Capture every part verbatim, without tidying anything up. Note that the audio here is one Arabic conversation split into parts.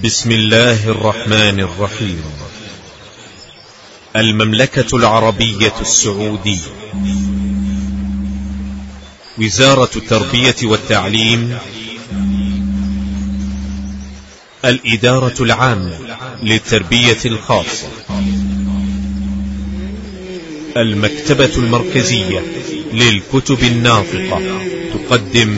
بسم الله الرحمن الرحيم. المملكة العربية السعودية، وزارة التربية والتعليم، الإدارة العامة للتربية الخاصة، المكتبة المركزية للكتب الناطقة تقدم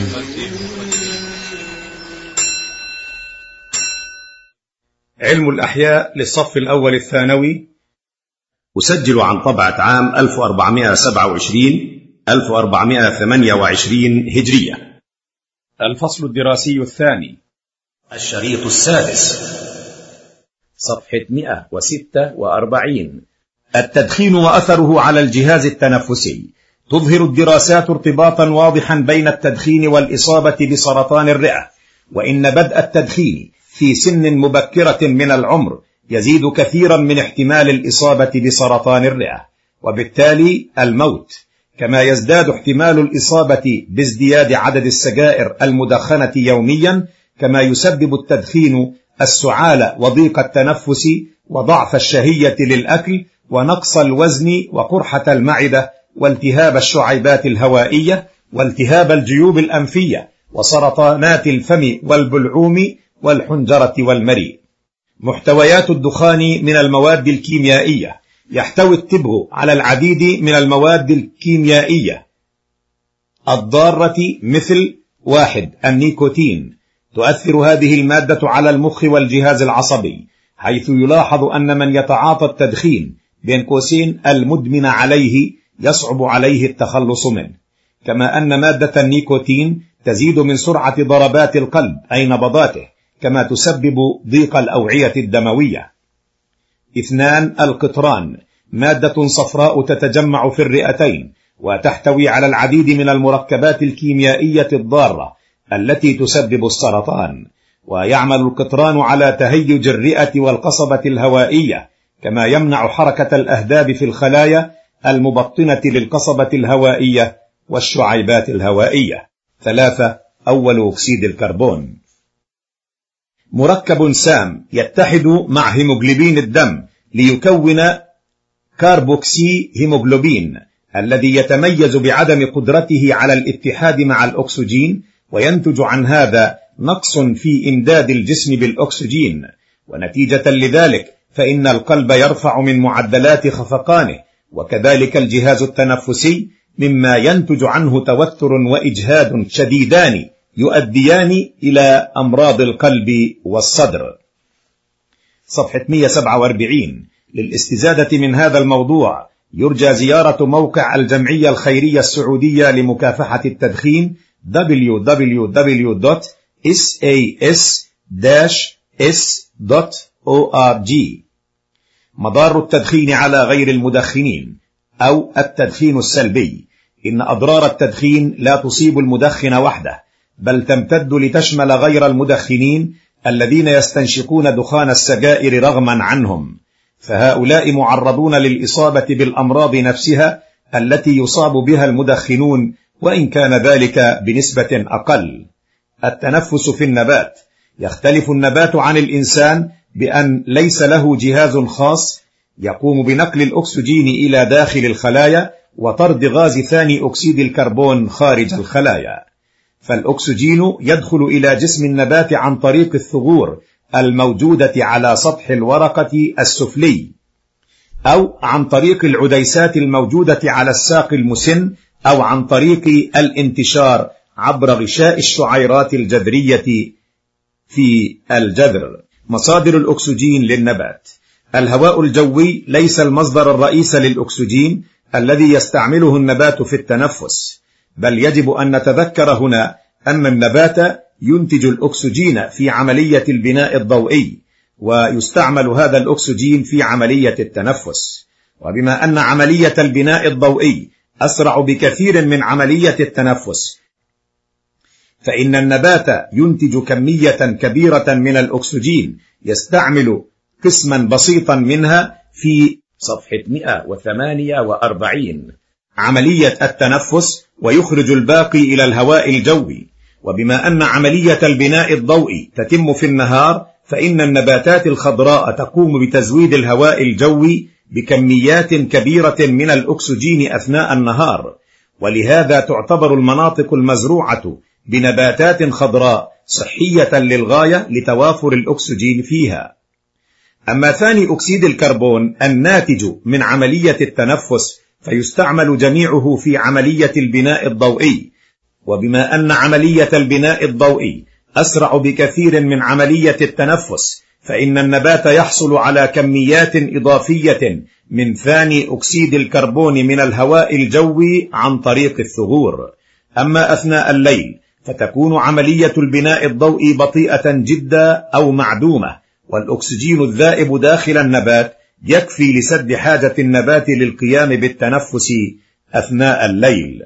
علم الأحياء للصف الأول الثانوي، أسجل عن طبعة عام ألف وأربعمائة وسبعة وعشرين ألف وأربعمائة وثمانية وعشرين هجرية. الفصل الدراسي الثاني، الشريط السادس، صفحة مئة وستة وأربعين. التدخين وأثره على الجهاز التنفسي. تظهر الدراسات ارتباطا واضحا بين التدخين والإصابة بسرطان الرئة، وإن بدء التدخين في سن مبكرة من العمر يزيد كثيرا من احتمال الإصابة بسرطان الرئة وبالتالي الموت، كما يزداد احتمال الإصابة بازدياد عدد السجائر المدخنة يوميا، كما يسبب التدخين السعال وضيق التنفس وضعف الشهية للأكل ونقص الوزن وقرحة المعدة والتهاب الشعيبات الهوائية والتهاب الجيوب الأنفية وسرطانات الفم والبلعوم والحنجرة والمريء. محتويات الدخان من المواد الكيميائية. يحتوي التبغ على العديد من المواد الكيميائية الضارة، مثل واحد النيكوتين. تؤثر هذه المادة على المخ والجهاز العصبي، حيث يلاحظ أن من يتعاطى التدخين بين قوسين المدمن عليه يصعب عليه التخلص منه، كما أن مادة النيكوتين تزيد من سرعة ضربات القلب أي نبضاته، كما تسبب ضيق الأوعية الدموية. اثنان القطران. مادة صفراء تتجمع في الرئتين وتحتوي على العديد من المركبات الكيميائية الضارة التي تسبب السرطان، ويعمل القطران على تهيج الرئة والقصبة الهوائية، كما يمنع حركة الأهداب في الخلايا المبطنة للقصبة الهوائية والشعيبات الهوائية. ثلاثة أول أكسيد الكربون. مركب سام يتحد مع هيموجلوبين الدم ليكون كاربوكسي هيموجلوبين، الذي يتميز بعدم قدرته على الاتحاد مع الأكسجين، وينتج عن هذا نقص في إمداد الجسم بالأكسجين، ونتيجة لذلك فإن القلب يرفع من معدلات خفقانه، وكذلك الجهاز التنفسي، مما ينتج عنه توتر وإجهاد شديدان يؤديان إلى أمراض القلب والصدر. صفحة مئة وسبعة وأربعين. للاستزادة من هذا الموضوع يرجى زيارة موقع الجمعية الخيرية السعودية لمكافحة التدخين دبليو دبليو دبليو دوت إس إيه إس إس دوت أو آر جي. مضار التدخين على غير المدخنين أو التدخين السلبي. إن أضرار التدخين لا تصيب المدخن وحده، بل تمتد لتشمل غير المدخنين الذين يستنشقون دخان السجائر رغما عنهم، فهؤلاء معرضون للإصابة بالأمراض نفسها التي يصاب بها المدخنون، وإن كان ذلك بنسبة أقل. التنفس في النبات. يختلف النبات عن الإنسان بأن ليس له جهاز خاص يقوم بنقل الأكسجين إلى داخل الخلايا وطرد غاز ثاني أكسيد الكربون خارج الخلايا، فالأكسجين يدخل إلى جسم النبات عن طريق الثغور الموجودة على سطح الورقة السفلي، أو عن طريق العديسات الموجودة على الساق المسن، أو عن طريق الانتشار عبر غشاء الشعيرات الجذرية في الجذر. مصادر الأكسجين للنبات. الهواء الجوي ليس المصدر الرئيس للأكسجين الذي يستعمله النبات في التنفس، بل يجب أن نتذكر هنا أن النبات ينتج الأكسجين في عملية البناء الضوئي، ويستعمل هذا الأكسجين في عملية التنفس. وبما أن عملية البناء الضوئي أسرع بكثير من عملية التنفس، فإن النبات ينتج كمية كبيرة من الأكسجين يستعمل قسما بسيطا منها في صفحة مئة وثمانية وأربعين عملية التنفس، ويخرج الباقي إلى الهواء الجوي. وبما أن عملية البناء الضوئي تتم في النهار، فإن النباتات الخضراء تقوم بتزويد الهواء الجوي بكميات كبيرة من الأكسجين أثناء النهار، ولهذا تعتبر المناطق المزروعة بنباتات خضراء صحية للغاية لتوافر الأكسجين فيها. أما ثاني أكسيد الكربون الناتج من عملية التنفس فيستعمل جميعه في عملية البناء الضوئي، وبما أن عملية البناء الضوئي أسرع بكثير من عملية التنفس، فإن النبات يحصل على كميات إضافية من ثاني أكسيد الكربون من الهواء الجوي عن طريق الثغور. أما أثناء الليل فتكون عملية البناء الضوئي بطيئة جدا أو معدومة، والأكسجين الذائب داخل النبات يكفي لسد حاجة النبات للقيام بالتنفس أثناء الليل.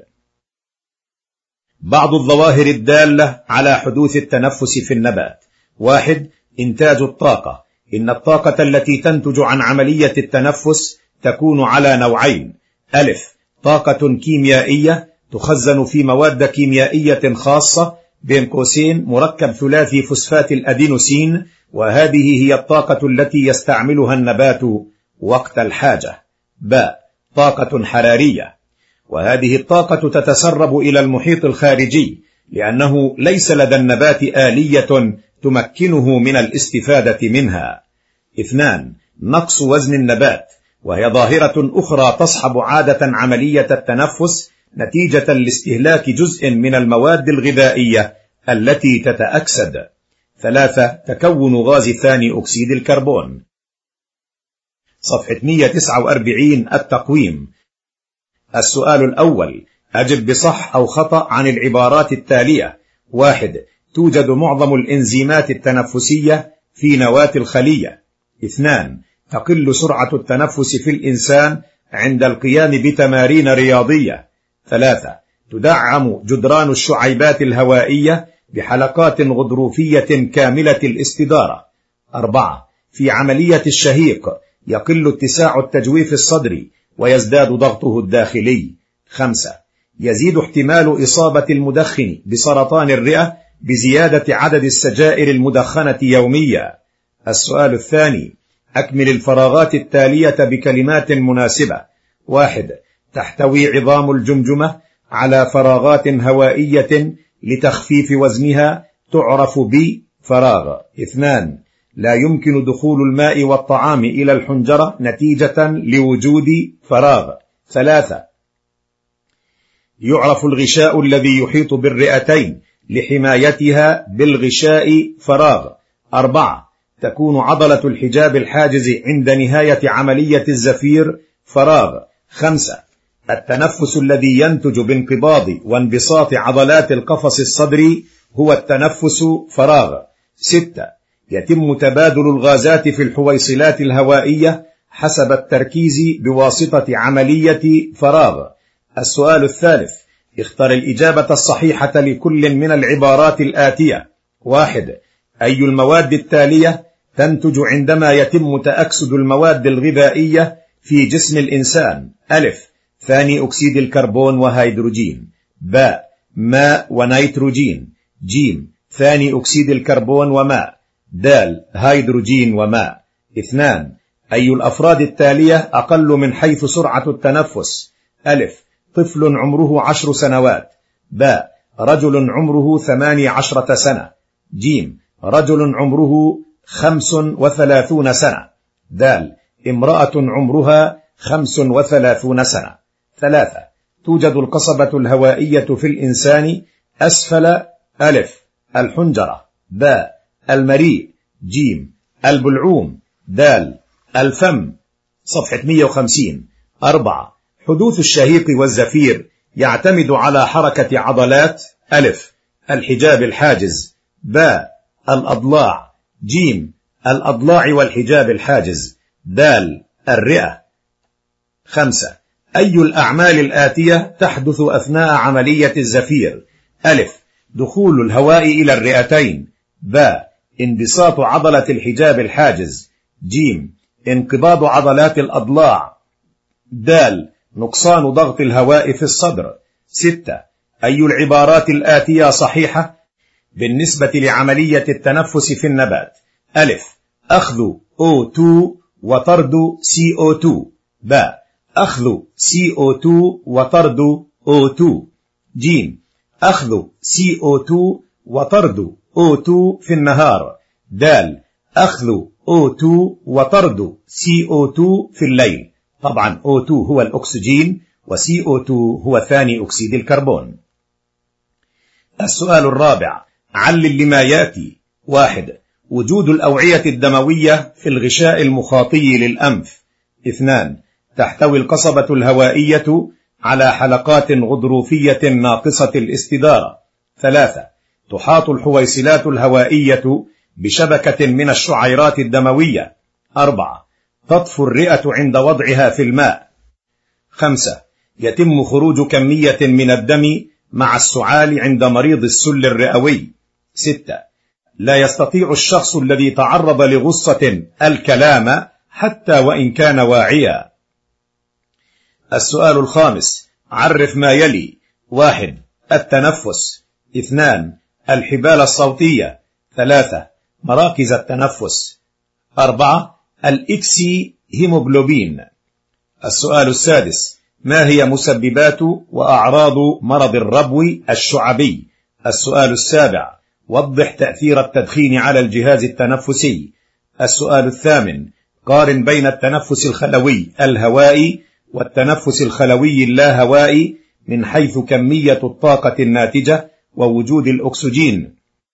بعض الظواهر الدالة على حدوث التنفس في النبات: واحد. إنتاج الطاقة. إن الطاقة التي تنتج عن عملية التنفس تكون على نوعين: ألف طاقة كيميائية تخزن في مواد كيميائية خاصة بين قوسين مركب ثلاثي فوسفات الأدينوسين، وهذه هي الطاقة التي يستعملها النبات وقت الحاجة. ب طاقة حرارية، وهذه الطاقة تتسرب إلى المحيط الخارجي لأنه ليس لدى النبات آلية تمكنه من الاستفادة منها. اثنان نقص وزن النبات، وهي ظاهرة أخرى تصحب عادة عملية التنفس نتيجة لاستهلاك جزء من المواد الغذائية التي تتأكسد. ثلاثة تكون غاز ثاني أكسيد الكربون. صفحة مئة وتسعة وأربعين التقويم. السؤال الأول: أجب بصح أو خطأ عن العبارات التالية. واحد. توجد معظم الإنزيمات التنفسية في نواة الخلية. اثنان. تقل سرعة التنفس في الإنسان عند القيام بتمارين رياضية. ثلاثة. تدعم جدران الشعيبات الهوائية بحلقات غضروفية كاملة الاستدارة. أربعة. في عملية الشهيق يقل اتساع التجويف الصدري ويزداد ضغطه الداخلي. خمسة. يزيد احتمال إصابة المدخن بسرطان الرئة بزيادة عدد السجائر المدخنة يوميا. السؤال الثاني: أكمل الفراغات التالية بكلمات مناسبة. واحد. تحتوي عظام الجمجمة على فراغات هوائية لتخفيف وزنها تعرف بفراغ. اثنان. لا يمكن دخول الماء والطعام إلى الحنجرة نتيجة لوجود فراغ. ثلاثة. يعرف الغشاء الذي يحيط بالرئتين لحمايتها بالغشاء فراغ. أربعة. تكون عضلة الحجاب الحاجز عند نهاية عملية الزفير فراغ. خمسة. التنفس الذي ينتج بانقباض وانبساط عضلات القفص الصدري هو التنفس فراغ. ستة. يتم تبادل الغازات في الحويصلات الهوائية حسب التركيز بواسطة عملية فراغ. السؤال الثالث: اختر الإجابة الصحيحة لكل من العبارات الآتية. واحد. أي المواد التالية تنتج عندما يتم تأكسد المواد الغذائية في جسم الإنسان؟ ألف ثاني أكسيد الكربون وهيدروجين. باء ماء ونيتروجين. جيم ثاني أكسيد الكربون وماء. دال هيدروجين وماء. اثنان. أي الأفراد التالية أقل من حيث سرعة التنفس؟ ألف طفل عمره عشر سنوات. باء رجل عمره ثماني عشرة سنة. جيم رجل عمره خمس وثلاثون سنة. دال امرأة عمرها خمس وثلاثون سنة. ثلاثة. توجد القصبة الهوائية في الإنسان أسفل ألف الحنجرة. باء المريء. جيم البلعوم. دال الفم. صفحة مئة وخمسين. أربعة. حدوث الشهيق والزفير يعتمد على حركة عضلات ألف الحجاب الحاجز. باء الأضلاع. جيم الأضلاع والحجاب الحاجز. دال الرئة. خمسة. أي الأعمال الآتية تحدث أثناء عملية الزفير؟ ألف دخول الهواء إلى الرئتين. باء انبساط عضلة الحجاب الحاجز. جيم انقباض عضلات الأضلاع. دال نقصان ضغط الهواء في الصدر. ستة. أي العبارات الآتية صحيحة بالنسبة لعملية التنفس في النبات؟ ألف أخذ أو اثنين وطرد سي أو اثنين. باء أخذ سي أو اثنين وطرد أو اثنين. جيم أخذ سي أو اثنين وطرد أو اثنين في النهار. دال أخذ أو اثنين وطرد سي أو اثنين في الليل. طبعا أو اثنين هو الأكسجين وسي أو اثنين هو ثاني أكسيد الكربون. السؤال الرابع علل لما يأتي. واحد وجود الأوعية الدموية في الغشاء المخاطي للأنف. اثنان تحتوي القصبة الهوائية على حلقات غضروفية ناقصة الاستدارة. ثلاثة تحاط الحويصلات الهوائية بشبكة من الشعيرات الدموية. أربعة تطفو الرئة عند وضعها في الماء. خمسة يتم خروج كمية من الدم مع السعال عند مريض السل الرئوي. ستة لا يستطيع الشخص الذي تعرض لغصة الكلام حتى وإن كان واعيا. السؤال الخامس عرف ما يلي. واحد التنفس. اثنان الحبال الصوتية. ثلاثة مراكز التنفس. أربعة الإكسي هيموغلوبين. السؤال السادس ما هي مسببات وأعراض مرض الربو الشعبي؟ السؤال السابع وضح تأثير التدخين على الجهاز التنفسي. السؤال الثامن قارن بين التنفس الخلوي الهوائي والتنفس الخلوي اللاهوائي من حيث كمية الطاقة الناتجة ووجود الأكسجين.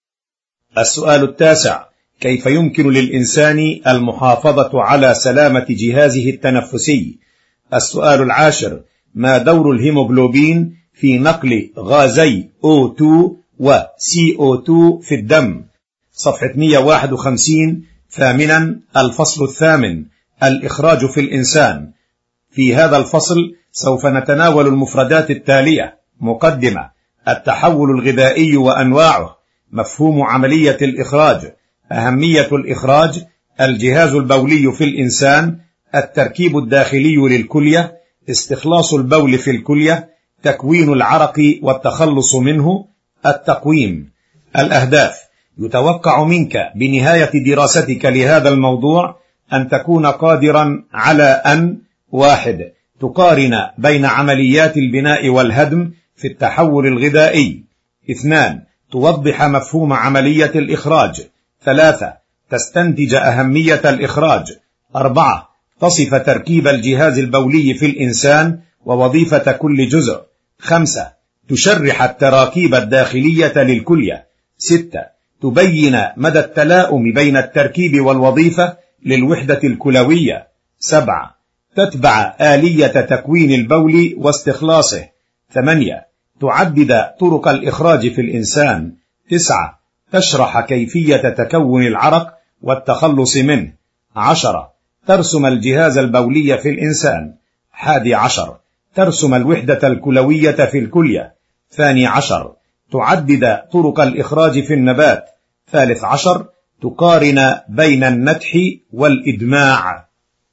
السؤال التاسع كيف يمكن للإنسان المحافظة على سلامة جهازه التنفسي؟ السؤال العاشر ما دور الهيموغلوبين في نقل غازي أو اثنين و سي أو اثنين في الدم؟ صفحة مئة وواحد وخمسين. ثامنا الفصل الثامن الإخراج في الإنسان. في هذا الفصل سوف نتناول المفردات التالية. مقدمة التحول الغذائي وأنواعه، مفهوم عملية الإخراج، أهمية الإخراج، الجهاز البولي في الإنسان، التركيب الداخلي للكلية، استخلاص البول في الكلية، تكوين العرق والتخلص منه، التقويم. الأهداف يتوقع منك بنهاية دراستك لهذا الموضوع أن تكون قادرا على أن واحد تقارن بين عمليات البناء والهدم في التحول الغذائي. اثنان توضح مفهوم عملية الإخراج. ثلاثة تستنتج أهمية الإخراج. أربعة تصف تركيب الجهاز البولي في الإنسان ووظيفة كل جزء. خمسة تشرح التراكيب الداخلية للكلية. ستة تبين مدى التلاؤم بين التركيب والوظيفة للوحدة الكلوية. سبعة تتبع آلية تكوين البول واستخلاصه. ثمانية تعدد طرق الإخراج في الإنسان. تسعة تشرح كيفية تكون العرق والتخلص منه. عشرة ترسم الجهاز البولي في الإنسان. حادي عشر ترسم الوحدة الكلوية في الكلية. ثاني عشر تعدد طرق الإخراج في النبات. ثالث عشر تقارن بين النتح والإدماع.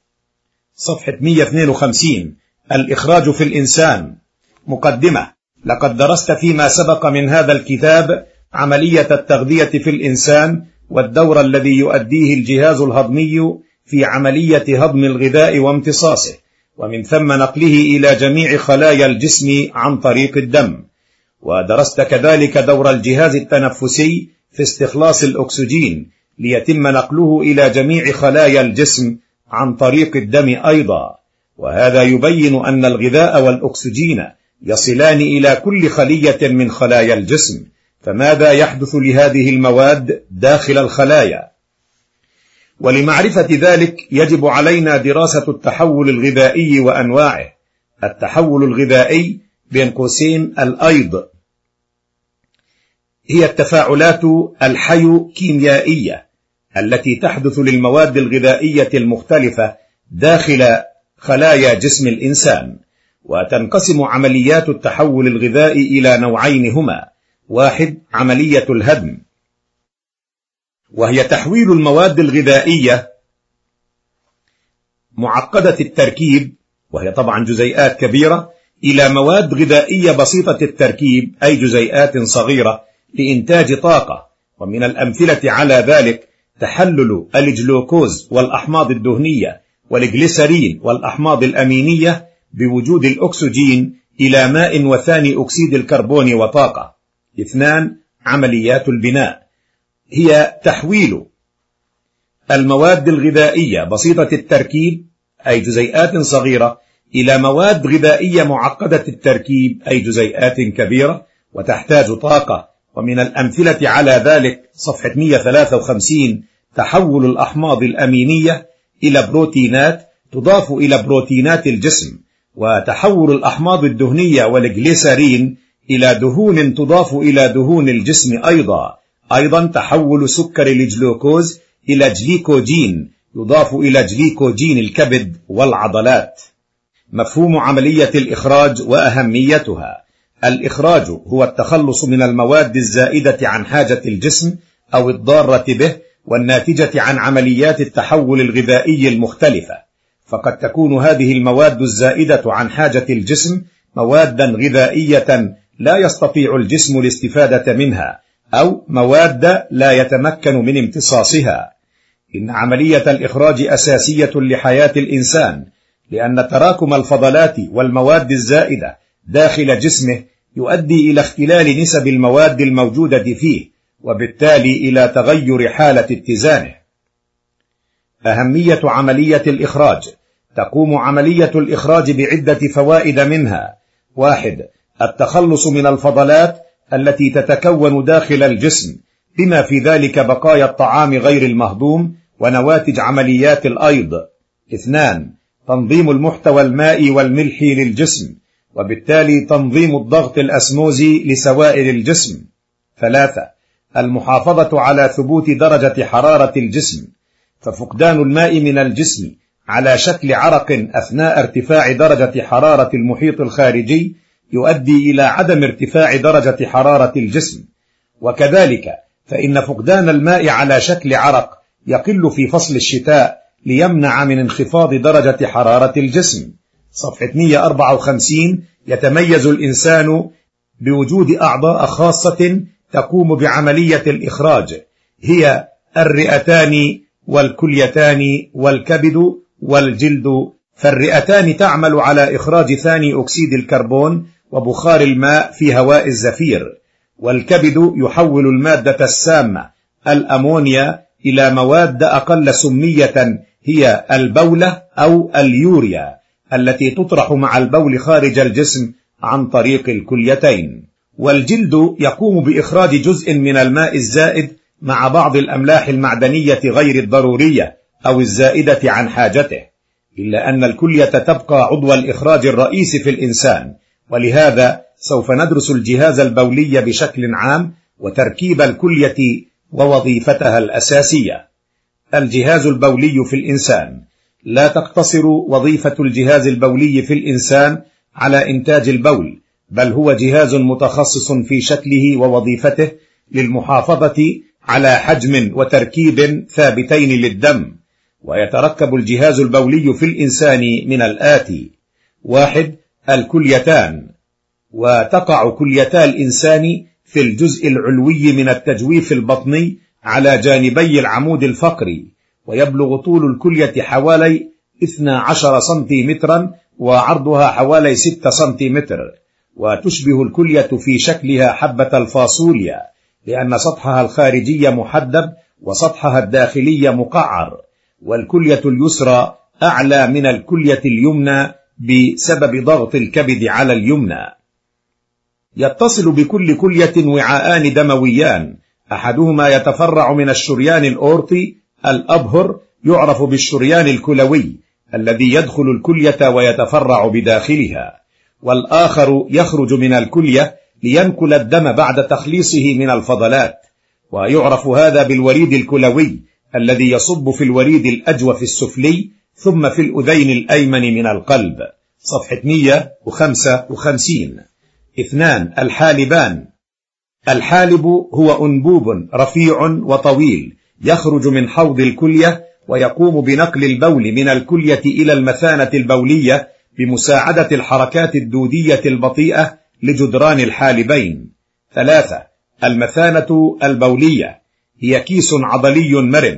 صفحة مئة واثنين وخمسين الإخراج في الإنسان. مقدمة لقد درست فيما سبق من هذا الكتاب عملية التغذية في الإنسان والدور الذي يؤديه الجهاز الهضمي في عملية هضم الغذاء وامتصاصه، ومن ثم نقله إلى جميع خلايا الجسم عن طريق الدم. ودرست كذلك دور الجهاز التنفسي في استخلاص الأكسجين ليتم نقله إلى جميع خلايا الجسم عن طريق الدم أيضا، وهذا يبين أن الغذاء والأكسجين يصلان إلى كل خلية من خلايا الجسم. فماذا يحدث لهذه المواد داخل الخلايا؟ ولمعرفة ذلك يجب علينا دراسة التحول الغذائي وأنواعه. التحول الغذائي بين قوسين الأيض هي التفاعلات الحيوكيميائية التي تحدث للمواد الغذائية المختلفة داخل خلايا جسم الإنسان. وتنقسم عمليات التحول الغذائي إلى نوعين هما: واحد عملية الهدم، وهي تحويل المواد الغذائية معقدة التركيب، وهي طبعا جزيئات كبيرة، إلى مواد غذائية بسيطة التركيب، أي جزيئات صغيرة، لإنتاج طاقة. ومن الأمثلة على ذلك تحلل الجلوكوز والأحماض الدهنية والجليسرين والأحماض الأمينية بوجود الأكسجين إلى ماء وثاني أكسيد الكربون وطاقة. اثنان عمليات البناء، هي تحويل المواد الغذائية بسيطة التركيب أي جزيئات صغيرة إلى مواد غذائية معقدة التركيب أي جزيئات كبيرة وتحتاج طاقة. ومن الأمثلة على ذلك صفحة مئة وثلاثة وخمسين تحول الأحماض الأمينية إلى بروتينات تضاف إلى بروتينات الجسم، وتحول الأحماض الدهنية والجليسرين إلى دهون تضاف إلى دهون الجسم أيضا. أيضا تحول سكر الجلوكوز إلى جليكوجين يضاف إلى جليكوجين الكبد والعضلات. مفهوم عملية الإخراج وأهميتها. الإخراج هو التخلص من المواد الزائدة عن حاجة الجسم أو الضارة به والناتجة عن عمليات التحول الغذائي المختلفة، فقد تكون هذه المواد الزائدة عن حاجة الجسم موادا غذائية لا يستطيع الجسم الاستفادة منها، أو مواد لا يتمكن من امتصاصها. إن عملية الإخراج أساسية لحياة الإنسان، لأن تراكم الفضلات والمواد الزائدة داخل جسمه يؤدي إلى اختلال نسب المواد الموجودة فيه، وبالتالي إلى تغير حالة اتزانه. أهمية عملية الإخراج. تقوم عملية الإخراج بعدة فوائد، منها: واحد التخلص من الفضلات التي تتكون داخل الجسم بما في ذلك بقايا الطعام غير المهضوم ونواتج عمليات الأيض. اثنان تنظيم المحتوى المائي والملحي للجسم، وبالتالي تنظيم الضغط الأسموزي لسوائل الجسم. ثلاثة المحافظة على ثبوت درجة حرارة الجسم، ففقدان الماء من الجسم على شكل عرق أثناء ارتفاع درجة حرارة المحيط الخارجي يؤدي إلى عدم ارتفاع درجة حرارة الجسم. وكذلك فإن فقدان الماء على شكل عرق يقل في فصل الشتاء ليمنع من انخفاض درجة حرارة الجسم. صفحة مئة وأربعة وخمسين يتميز الإنسان بوجود أعضاء خاصة تقوم بعملية الإخراج، هي الرئتان والكليتان والكبد والجلد. فالرئتان تعمل على إخراج ثاني أكسيد الكربون وبخار الماء في هواء الزفير، والكبد يحول المادة السامة الأمونيا إلى مواد أقل سمية هي البولة أو اليوريا التي تطرح مع البول خارج الجسم عن طريق الكليتين. والجلد يقوم بإخراج جزء من الماء الزائد مع بعض الأملاح المعدنية غير الضرورية أو الزائدة عن حاجته، إلا أن الكلية تبقى عضو الإخراج الرئيسي في الإنسان، ولهذا سوف ندرس الجهاز البولي بشكل عام وتركيب الكلية ووظيفتها الأساسية. الجهاز البولي في الإنسان. لا تقتصر وظيفة الجهاز البولي في الإنسان على إنتاج البول، بل هو جهاز متخصص في شكله ووظيفته للمحافظة على حجم وتركيب ثابتين للدم. ويتركب الجهاز البولي في الإنسان من الآتي: واحد الكليتان، وتقع كليتا الإنسان في الجزء العلوي من التجويف البطني على جانبي العمود الفقري، ويبلغ طول الكلية حوالي اثني عشر سنتيمترا وعرضها حوالي ستة سنتيمتر، وتشبه الكلية في شكلها حبة الفاصوليا لأن سطحها الخارجي محدب وسطحها الداخلي مقعر، والكلية اليسرى أعلى من الكلية اليمنى بسبب ضغط الكبد على اليمنى. يتصل بكل كلية وعاءان دمويان، أحدهما يتفرع من الشريان الأورطي الأبهر يعرف بالشريان الكلوي الذي يدخل الكلية ويتفرع بداخلها، والآخر يخرج من الكلية لينقل الدم بعد تخليصه من الفضلات، ويعرف هذا بالوريد الكلوي الذي يصب في الوريد الأجوف السفلي ثم في الأذين الأيمن من القلب. صفحة مئة وخمسة وخمسين. اثنان الحالبان. الحالب هو أنبوب رفيع وطويل يخرج من حوض الكلية ويقوم بنقل البول من الكلية إلى المثانة البولية بمساعدة الحركات الدودية البطيئة لجدران الحالبين. ثلاثة المثانة البولية، هي كيس عضلي مرن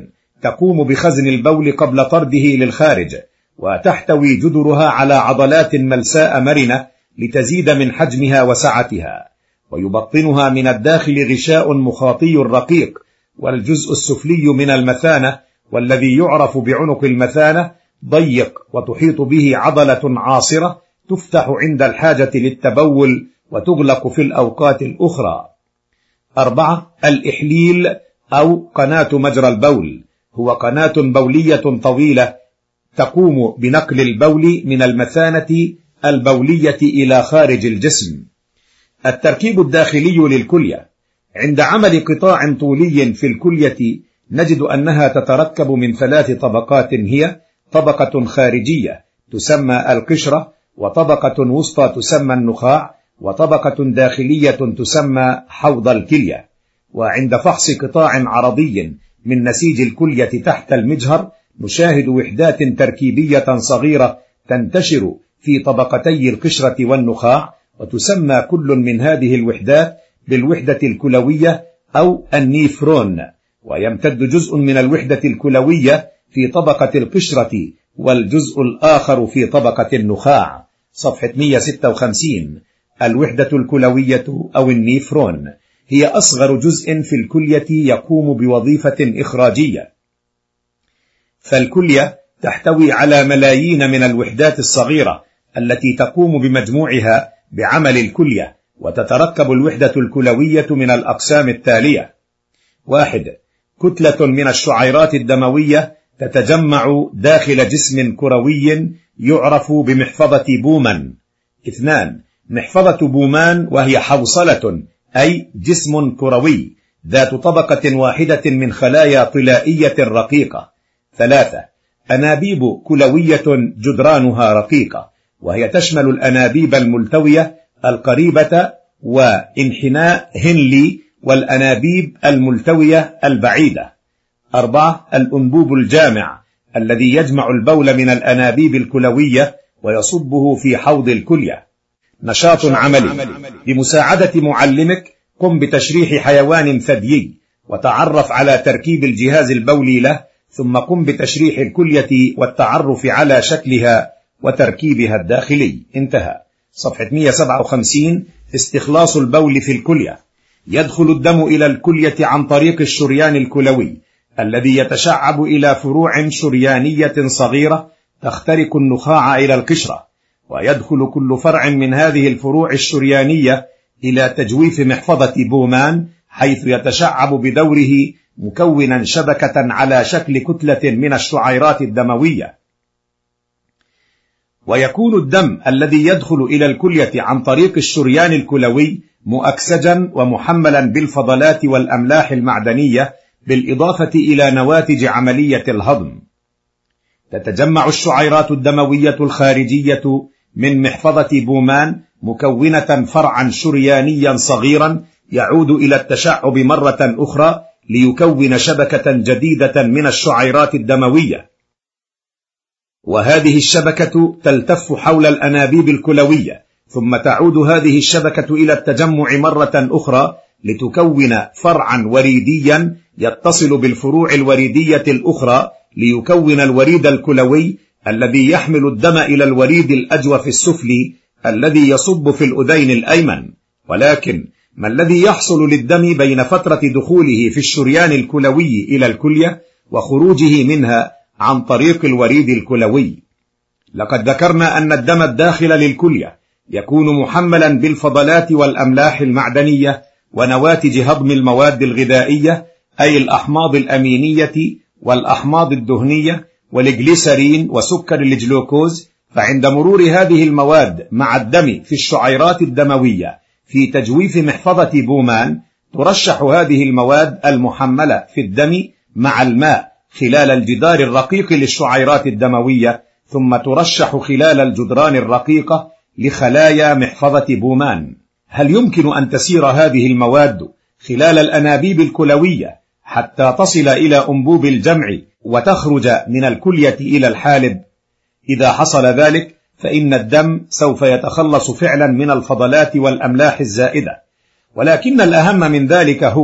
تقوم بخزن البول قبل طرده للخارج، وتحتوي جدرها على عضلات ملساء مرنة لتزيد من حجمها وسعتها، ويبطنها من الداخل غشاء مخاطي رقيق، والجزء السفلي من المثانة والذي يعرف بعنق المثانة ضيق، وتحيط به عضلة عاصرة تفتح عند الحاجة للتبول وتغلق في الأوقات الأخرى. أربعة. الإحليل أو قناة مجرى البول، هو قناة بولية طويلة تقوم بنقل البول من المثانة البولية إلى خارج الجسم. التركيب الداخلي للكلية: عند عمل قطاع طولي في الكلية نجد أنها تتركب من ثلاث طبقات، هي طبقة خارجية تسمى القشرة، وطبقة وسطى تسمى النخاع، وطبقة داخلية تسمى حوض الكلية. وعند فحص قطاع عرضي من نسيج الكلية تحت المجهر نشاهد وحدات تركيبية صغيرة تنتشر في طبقتي القشرة والنخاع، وتسمى كل من هذه الوحدات بالوحدة الكلوية أو النيفرون، ويمتد جزء من الوحدة الكلوية في طبقة القشرة والجزء الآخر في طبقة النخاع. صفحة مئة وستة وخمسين. الوحدة الكلوية أو النيفرون هي أصغر جزء في الكلية يقوم بوظيفة إخراجية، فالكلية تحتوي على ملايين من الوحدات الصغيرة التي تقوم بمجموعها بعمل الكلية، وتتركب الوحدة الكلوية من الأقسام التالية: واحد. كتلة من الشعيرات الدموية تتجمع داخل جسم كروي يعرف بمحفظة بومان. اثنان. محفظة بومان، وهي حوصلة أي جسم كروي ذات طبقة واحدة من خلايا طلائية رقيقة. ثلاثة. أنابيب كلوية جدرانها رقيقة، وهي تشمل الأنابيب الملتوية القريبة وانحناء هنلي والأنابيب الملتوية البعيدة. أربعة. الأنبوب الجامع الذي يجمع البول من الأنابيب الكلوية ويصبه في حوض الكلية. نشاط عملي: بمساعدة معلمك قم بتشريح حيوان ثديي وتعرف على تركيب الجهاز البولي له، ثم قم بتشريح الكلية والتعرف على شكلها وتركيبها الداخلي. انتهى. صفحة مئة وسبعة وخمسين. استخلاص البول في الكلية: يدخل الدم إلى الكلية عن طريق الشريان الكلوي الذي يتشعب إلى فروع شريانية صغيرة تخترق النخاع إلى القشرة، ويدخل كل فرع من هذه الفروع الشريانية إلى تجويف محفظة بومان، حيث يتشعب بدوره مكونا شبكة على شكل كتلة من الشعيرات الدموية. ويكون الدم الذي يدخل إلى الكلية عن طريق الشريان الكلوي مؤكسجا ومحملا بالفضلات والأملاح المعدنية، بالإضافة إلى نواتج عملية الهضم. تتجمع الشعيرات الدموية الخارجية من محفظة بومان مكونة فرعا شريانيا صغيرا يعود إلى التشعب مرة أخرى ليكون شبكة جديدة من الشعيرات الدموية، وهذه الشبكة تلتف حول الأنابيب الكلوية، ثم تعود هذه الشبكة إلى التجمع مرة أخرى لتكون فرعا وريديا يتصل بالفروع الوريدية الأخرى ليكون الوريد الكلوي الذي يحمل الدم إلى الوريد الأجوف السفلي الذي يصب في الأذين الأيمن. ولكن ما الذي يحصل للدم بين فترة دخوله في الشريان الكلوي إلى الكلية وخروجه منها عن طريق الوريد الكلوي؟ لقد ذكرنا أن الدم الداخل للكلية يكون محملا بالفضلات والأملاح المعدنية ونواتج هضم المواد الغذائية، أي الأحماض الأمينية والأحماض الدهنية والجليسرين وسكر الجلوكوز. فعند مرور هذه المواد مع الدم في الشعيرات الدموية في تجويف محفظة بومان، ترشح هذه المواد المحملة في الدم مع الماء خلال الجدار الرقيق للشعيرات الدموية، ثم ترشح خلال الجدران الرقيقة لخلايا محفظة بومان. هل يمكن أن تسير هذه المواد خلال الأنابيب الكلوية حتى تصل إلى أنبوب الجمع وتخرج من الكلية إلى الحالب؟ إذا حصل ذلك فإن الدم سوف يتخلص فعلا من الفضلات والأملاح الزائدة، ولكن الأهم من ذلك هو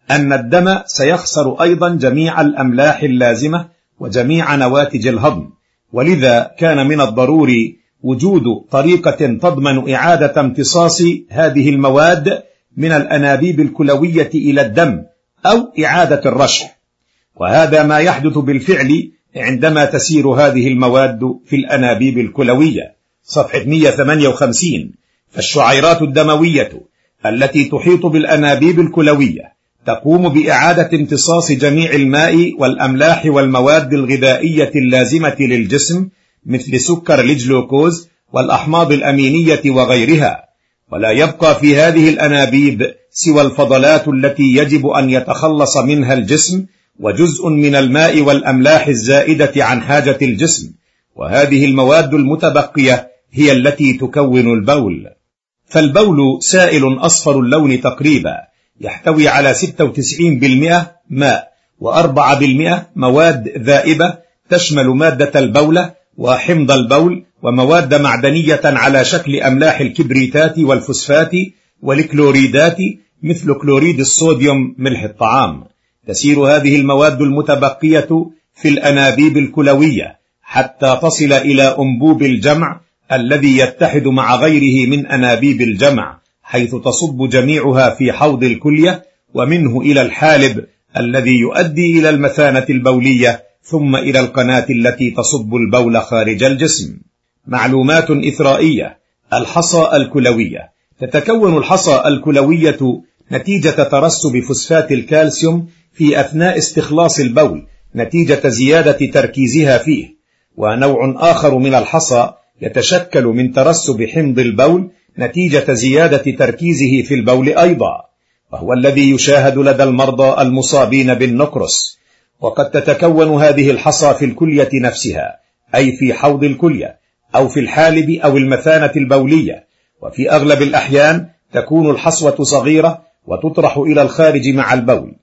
أن الدم سيخسر أيضا جميع الأملاح اللازمة وجميع نواتج الهضم، ولذا كان من الضروري وجود طريقة تضمن إعادة امتصاص هذه المواد من الأنابيب الكلوية إلى الدم أو إعادة الرشح، وهذا ما يحدث بالفعل عندما تسير هذه المواد في الأنابيب الكلوية. صفحة مئة وثمانية وخمسين. فالشعيرات الدموية التي تحيط بالأنابيب الكلوية تقوم بإعادة امتصاص جميع الماء والأملاح والمواد الغذائية اللازمة للجسم مثل سكر الجلوكوز والأحماض الأمينية وغيرها، ولا يبقى في هذه الأنابيب سوى الفضلات التي يجب أن يتخلص منها الجسم وجزء من الماء والأملاح الزائدة عن حاجة الجسم، وهذه المواد المتبقية هي التي تكون البول. فالبول سائل أصفر اللون تقريبا، يحتوي على ستة وتسعين بالمئة ماء وأربعة بالمئة مواد ذائبة تشمل مادة البولة وحمض البول ومواد معدنية على شكل أملاح الكبريتات والفوسفات والكلوريدات مثل كلوريد الصوديوم ملح الطعام. تسير هذه المواد المتبقية في الأنابيب الكلوية حتى تصل إلى أنبوب الجمع الذي يتحد مع غيره من أنابيب الجمع، حيث تصب جميعها في حوض الكلية ومنه إلى الحالب الذي يؤدي إلى المثانة البولية ثم إلى القناة التي تصب البول خارج الجسم. معلومات إثرائية. الحصى الكلوية. تتكون الحصى الكلوية نتيجة ترسب فوسفات الكالسيوم في أثناء استخلاص البول نتيجة زيادة تركيزها فيه، ونوع آخر من الحصى يتشكل من ترسب حمض البول نتيجة زيادة تركيزه في البول أيضا، وهو الذي يشاهد لدى المرضى المصابين بالنقرس. وقد تتكون هذه الحصى في الكلية نفسها، أي في حوض الكلية أو في الحالب أو المثانة البولية، وفي أغلب الأحيان تكون الحصوة صغيرة وتطرح إلى الخارج مع البول،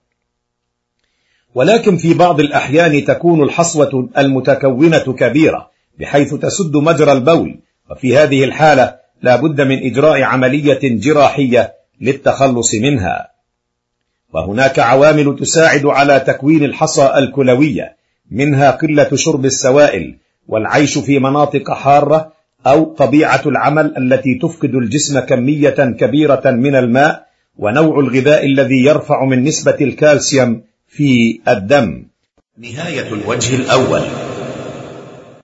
ولكن في بعض الأحيان تكون الحصوة المتكونة كبيرة بحيث تسد مجرى البول، وفي هذه الحالة لا بد من إجراء عملية جراحية للتخلص منها. وهناك عوامل تساعد على تكوين الحصى الكلوية، منها قلة شرب السوائل والعيش في مناطق حارة أو طبيعة العمل التي تفقد الجسم كمية كبيرة من الماء، ونوع الغذاء الذي يرفع من نسبة الكالسيوم في الدم. نهاية الوجه الأول.